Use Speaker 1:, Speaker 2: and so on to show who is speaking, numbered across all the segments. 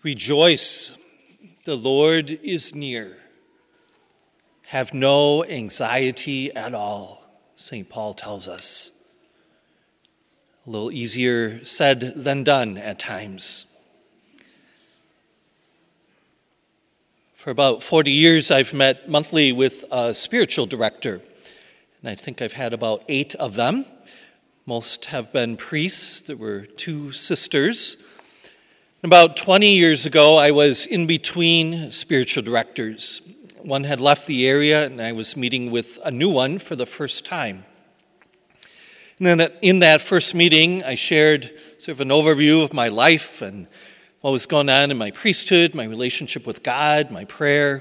Speaker 1: Rejoice, the Lord is near. Have no anxiety at all, St. Paul tells us. A little easier said than done at times. For about 40 years, I've met monthly with a spiritual director, and I think I've had about 8 of them. Most have been priests. There were 2 sisters. About 20 years ago, I was in between spiritual directors. One had left the area, and I was meeting with a new one for the first time. And then in that first meeting, I shared sort of an overview of my life and what was going on in my priesthood, my relationship with God, my prayer.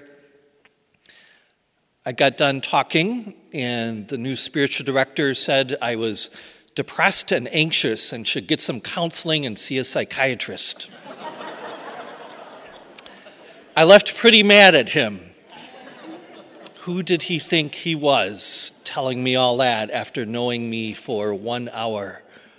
Speaker 1: I got done talking, and the new spiritual director said I was depressed and anxious and should get some counseling and see a psychiatrist. I left pretty mad at him. Who did he think he was, telling me all that after knowing me for 1 hour?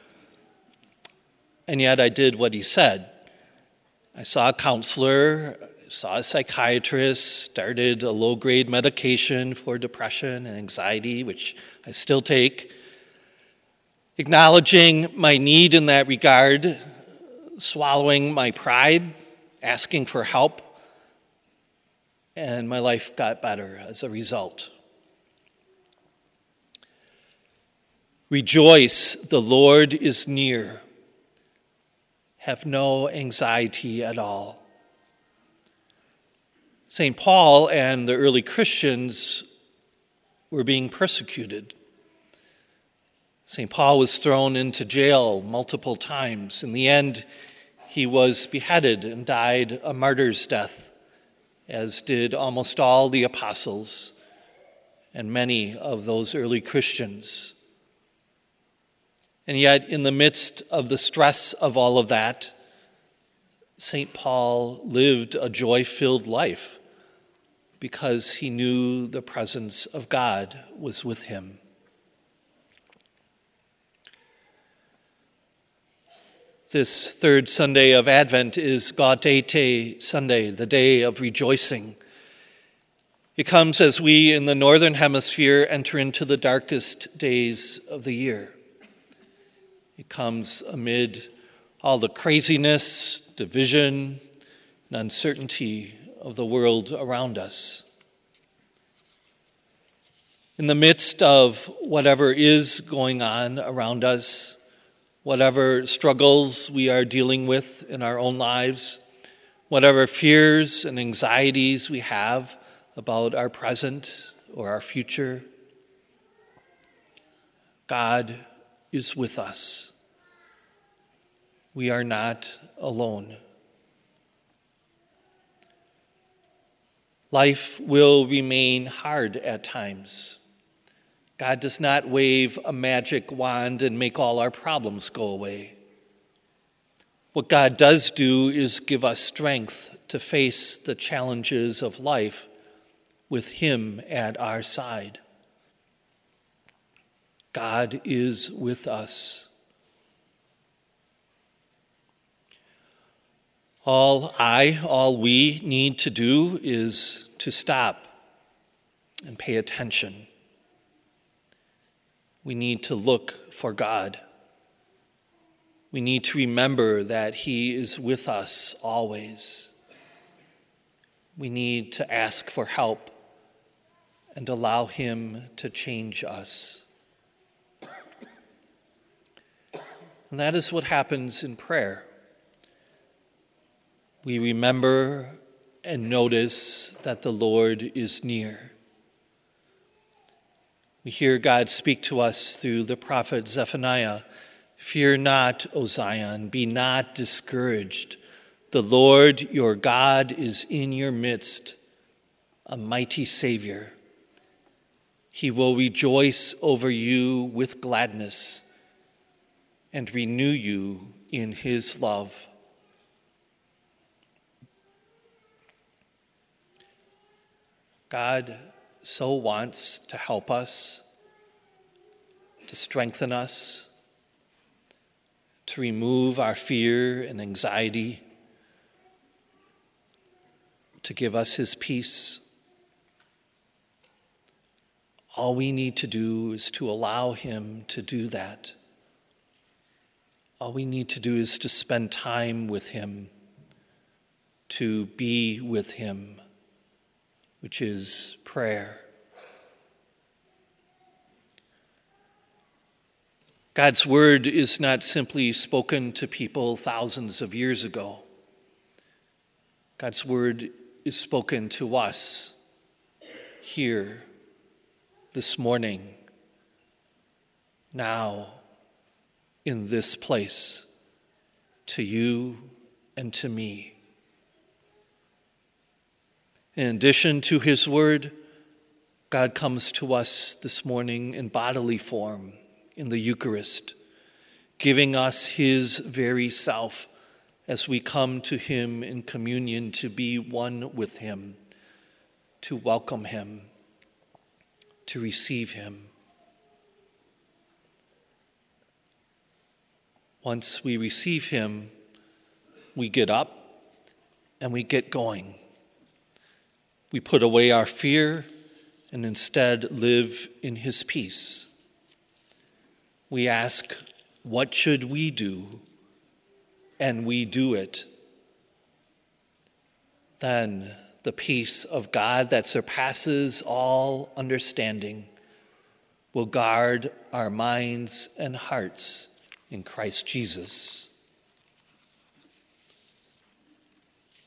Speaker 1: And yet I did what he said. I saw a counselor, saw a psychiatrist, started a low-grade medication for depression and anxiety, which I still take. Acknowledging my need in that regard, swallowing my pride, asking for help, and my life got better as a result. Rejoice, the Lord is near. Have no anxiety at all. St. Paul and the early Christians were being persecuted. St. Paul was thrown into jail multiple times. In the end, he was beheaded and died a martyr's death, as did almost all the apostles and many of those early Christians. And yet, in the midst of the stress of all of that, St. Paul lived a joy-filled life because he knew the presence of God was with him. This third Sunday of Advent is Gaudete Sunday, the day of rejoicing. It comes as we in the Northern Hemisphere enter into the darkest days of the year. It comes amid all the craziness, division, and uncertainty of the world around us. In the midst of whatever is going on around us, whatever struggles we are dealing with in our own lives, whatever fears and anxieties we have about our present or our future, God is with us. We are not alone. Life will remain hard at times. God does not wave a magic wand and make all our problems go away. What God does do is give us strength to face the challenges of life with Him at our side. God is with us. All we need to do is to stop and pay attention. We need to look for God. We need to remember that He is with us always. We need to ask for help and allow Him to change us. And that is what happens in prayer. We remember and notice that the Lord is near. We hear God speak to us through the prophet Zephaniah. Fear not, O Zion, be not discouraged. The Lord your God is in your midst, a mighty Savior. He will rejoice over you with gladness and renew you in His love. God so wants to help us, to strengthen us, to remove our fear and anxiety, to give us his peace. All we need to do is to allow him to do that. All we need to do is to spend time with him, to be with him, which is prayer. God's word is not simply spoken to people thousands of years ago. God's word is spoken to us here this morning, now, in this place, to you and to me. In addition to his word, God comes to us this morning in bodily form in the Eucharist, giving us his very self as we come to him in communion to be one with him, to welcome him, to receive him. Once we receive him, we get up and we get going. We put away our fear and instead live in his peace. We ask, what should we do? And we do it. Then the peace of God that surpasses all understanding will guard our minds and hearts in Christ Jesus.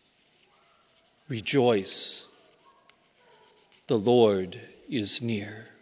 Speaker 1: Rejoice, the Lord is near.